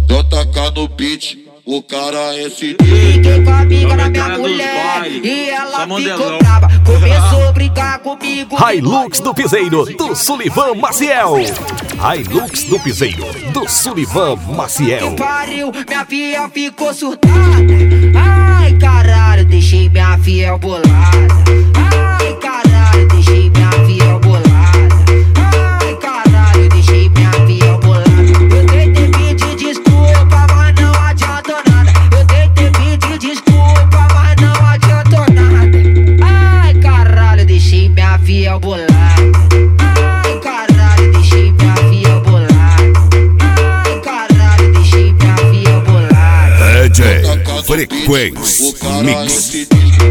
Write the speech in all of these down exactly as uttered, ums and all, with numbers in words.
Então taca no beat, o cara é sinistro. Fiquei com a amiga da minha mulher e ela ficou brava. Começou a brigar comigo. Hilux do Piseiro, do Sullivan Maciel. Hilux do Piseiro, do Sullivan Maciel. Que pariu, minha filha ficou surtada. Ai, caralho, deixei minha filha bolada. Ai, caralho, deixei minha filha bolada. Ai, caralho, deixei minha filha bolada. Eu tentei pedir desculpa, mas não adiantou nada. Eu tentei pedir desculpa, mas não adiantou nada. Ai, caralho, deixei minha filha bolada. Ai, caralho, deixei minha filha bolada. Ai, caralho, deixei minha filha bolada. D J Frequência Mix.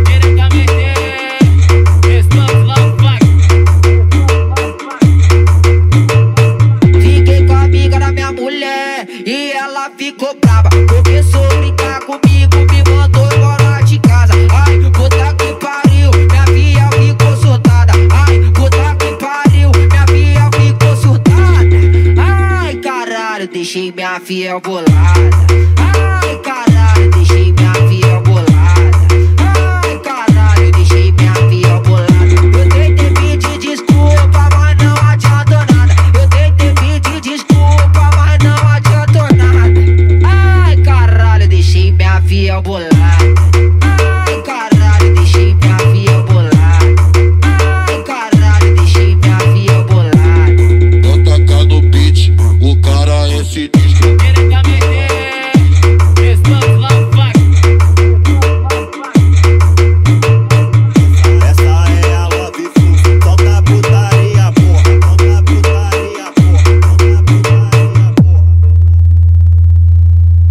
Fiquei com a amiga da minha mulher e ela ficou brava. Começou a brincar comigo, me mandou embora de casa. Ai, puta que pariu, minha filha ficou surtada. Ai, puta que pariu, minha filha ficou surtada. Ai, caralho, deixei minha filha bolada. Ai, caralho, deixei minha filha bolada. Ai, caralho, deixei minha filha bolada. Eu tentei pedir desculpa, mas não adiantou nada. Eu tentei pedir desculpa, mas não adiantou nada. Ai, caralho, deixei minha filha bolada. Ai, caralho, deixei minha filha bolada. Ai, caralho, deixei minha filha bolada. Então taca no beat, o cara é sinistro.